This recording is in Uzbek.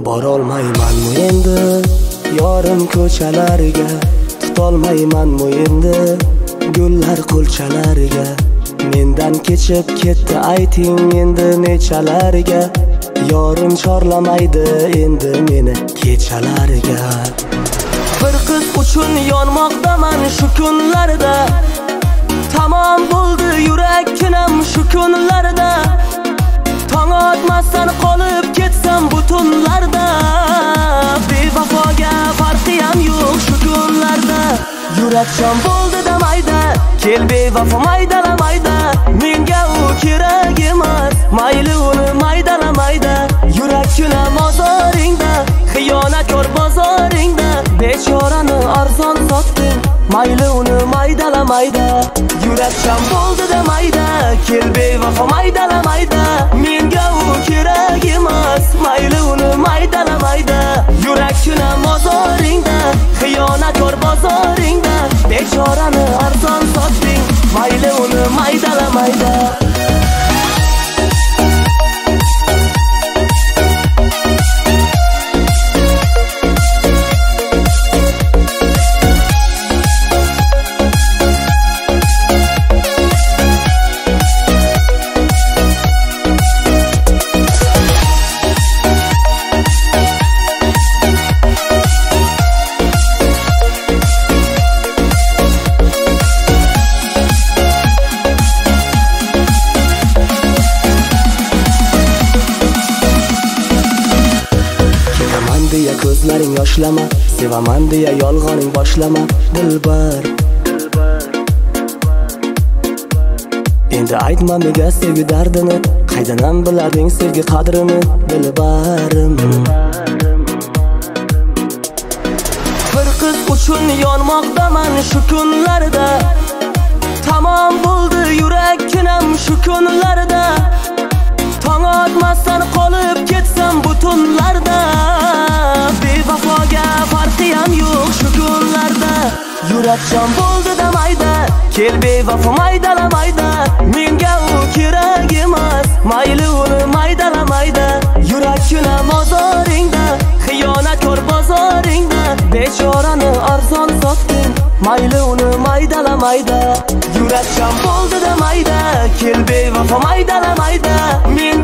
Borolmaymanmi endi yorim ko'chalarga, tutolmaymanmi endi gullar qulchalariga. Mendan kechib ketdi ayting endi nechalarga, yorim chorlamaydi endi meni kechalariga. Bir qiz uchun yonmoqdaman shu kunlarda, tamom bo'ldi yurakkinam shu kunlarda. Tong otmasdan qolib ketsam bu tunlarda, bevafoga farqi ham yo'q shu kunlarda. Yurakjon bo'ldi damayda, kel bevafo maydalamayda. Menga u kerak emas, mayli uni maydalamayda. Yurakkina mozoringda, xiyonatkor bozoringda. Bechorani arzon sotding, mayli uni maydalamayda. Yurakjon bo'ldi damayda, kel bevafo maydalamayda. Menga u kerak emas, mayli uni maydalamayda. Yurakkina mozoringda, xiyonatkor bozoringda. Bechorani arzon sotding, mayli uni maydalamayda. Ko'zlaring yoshlama, sevaman deya yolg'oning boshlama dilbar. Endi aytma menga sevgi dardini, qaydanam bilading sevgi qadrini dilbarim. Bir qiz uchun yonmoqdaman shu kunlarda, tamom bo'ldi yurakkinam shu kunlarda. Tong otmasdan qolib ketsam bu tunlarda, bevafoga farqi ham yo'q shu kunlarda. Yurakjon bo'ldi damayda, kel bevafo maydalamayda. Menga u kerak emas, mayli uni maydalamayda. Yurakkina mozoringda, xiyonatkor bozoringda. Bechorani arzon sotding, mayli uni maydalamayda. Yurakjon bo'ldi damayda, kel bevafo maydalamayda.